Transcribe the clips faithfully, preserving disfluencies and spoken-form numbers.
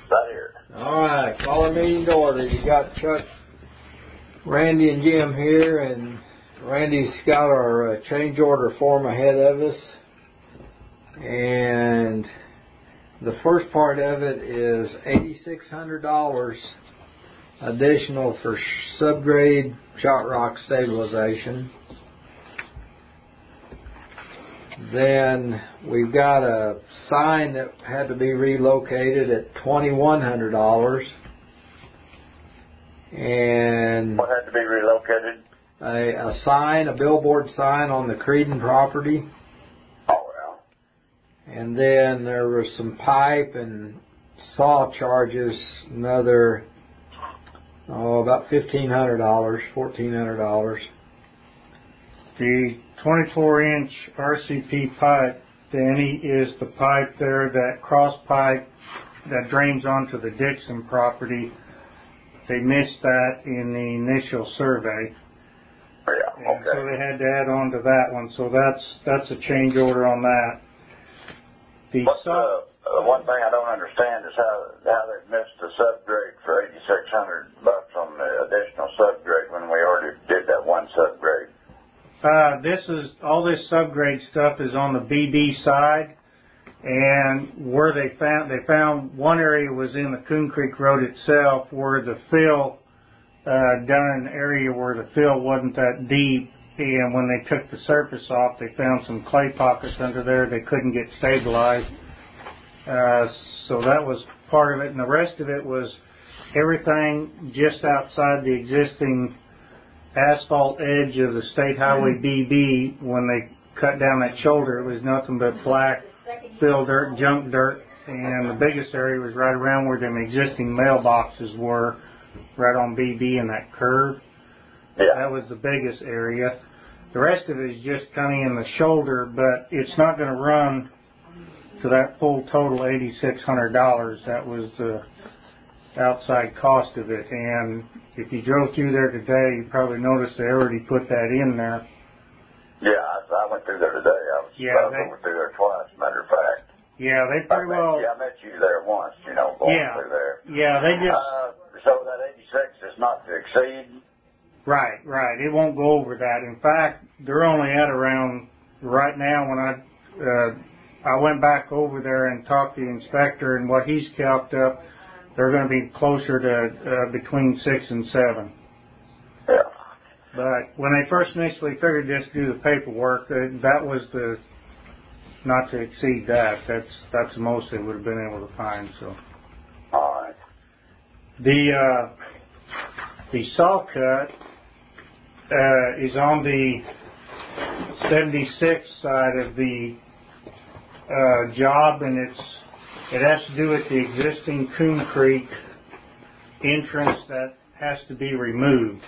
Right here. All right, call our meeting to order. You got Chuck, Randy, and Jim here, and Randy's got our uh, change order form ahead of us. And the first part of it is eight thousand six hundred dollars additional for subgrade shot rock stabilization. Then we've got a sign that had to be relocated at twenty-one hundred dollars. And what had to be relocated? A, a sign, a billboard sign on the Creedon property. Oh, well. And then there was some pipe and saw charges, another, oh, about fifteen hundred dollars, fourteen hundred dollars. The twenty-four inch R C P pipe, Danny, is the pipe there, that cross pipe that drains onto the Dixon property. They missed that in the initial survey. Yeah, okay. And so they had to add on to that one. So that's that's a change order on that. The but, uh, uh, one thing I don't understand is how how they missed the subgrade for eighty-six hundred bucks on the additional subgrade when we already did that one subgrade. Uh, this is all this subgrade stuff is on the B D side, and where they found they found one area was in the Coon Creek Road itself, where the fill uh, down in an area where the fill wasn't that deep, and when they took the surface off, they found some clay pockets under there they couldn't get stabilized. Uh, so that was part of it, and the rest of it was everything just outside the existing asphalt edge of the State Highway B B. When they cut down that shoulder, it was nothing but black fill dirt, junk dirt, and the biggest area was right around where them existing mailboxes were, right on B B in that curve. Yeah. That was the biggest area. The rest of it is just kind of in the shoulder, but it's not going to run to that full total eight thousand six hundred dollars. That was the outside cost of it. And if you drove through there today, you probably noticed they already put that in there. Yeah, I, I went through there today. I was yeah, I they, went through there twice, matter of fact. Yeah, they pretty I met, well... Yeah, I met you there once, you know, going yeah, through there. Yeah, they just... Uh, so that eighty-six is not to exceed? Right, right. It won't go over that. In fact, they're only at around... Right now, when I... Uh, I went back over there and talked to the inspector, and what he's calced up, they're going to be closer to uh, between six and seven. Yeah. But when they first initially figured just do the paperwork, uh, that was the not to exceed that. That's that's the most they would have been able to find. So. All right. The uh, the saw cut uh, is on the seventy-six side of the uh, job, and it's it has to do with the existing Coon Creek entrance that has to be removed.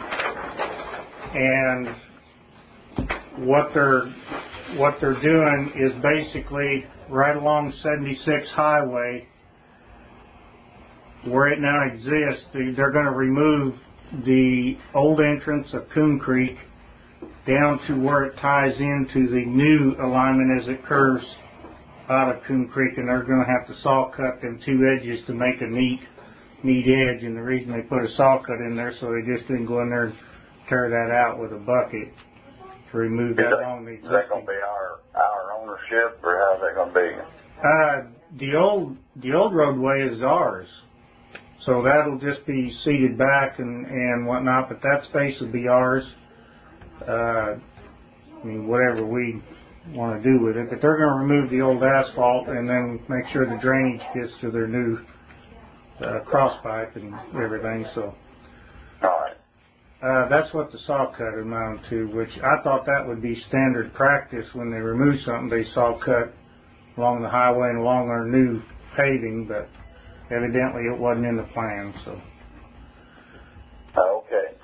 And what they're what they're doing is basically right along seventy-six highway, where it now exists, they're going to remove the old entrance of Coon Creek down to where it ties into the new alignment as it curves out of Coon Creek, and they're going to have to saw cut them two edges to make a neat neat edge. And the reason they put a saw cut in there, so they just didn't go in there and tear that out with a bucket to remove that along the existing. Is that going to be our our ownership, or how's that going to be? Uh, the old the old roadway is ours, so that'll just be seeded back and and whatnot. But that space will be ours. Uh, I mean, whatever we want to do with it, but they're going to remove the old asphalt and then make sure the drainage gets to their new uh, cross pipe and everything. So. All right. Uh, that's what the saw cut amounted to, which I thought that would be standard practice when they remove something. They saw cut along the highway and along our new paving, but evidently it wasn't in the plan. So. Okay.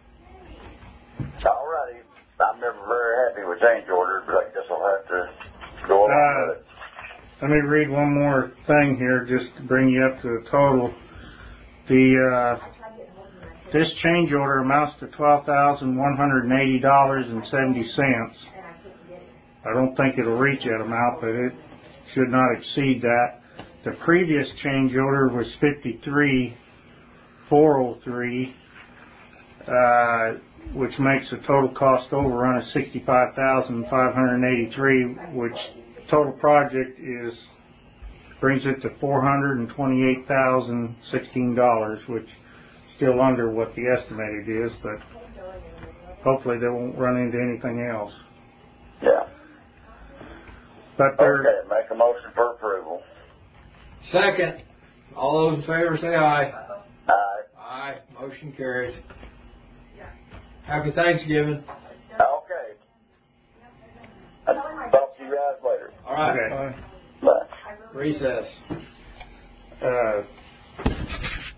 All righty. I'm never very happy with change orders, but I guess I'll have to go along uh, with it. Let me read one more thing here, just to bring you up to the total. The uh, this change order amounts to twelve thousand one hundred eighty dollars and seventy cents. I don't think it'll reach that amount, but it should not exceed that. The previous change order was fifty-three four oh three, uh, which makes the total cost overrun of sixty-five thousand five hundred eighty-three, which total project is brings it to four hundred twenty-eight thousand sixteen dollars, which is still under what the estimated is, but hopefully they won't run into anything else. Yeah. But they're Okay, make a motion for approval. Second. All those in favor say aye. Aye. Aye. Motion carries. Happy Thanksgiving. Okay. I'll talk to you guys later. All right. Okay. Bye. Bye. Recess. uh,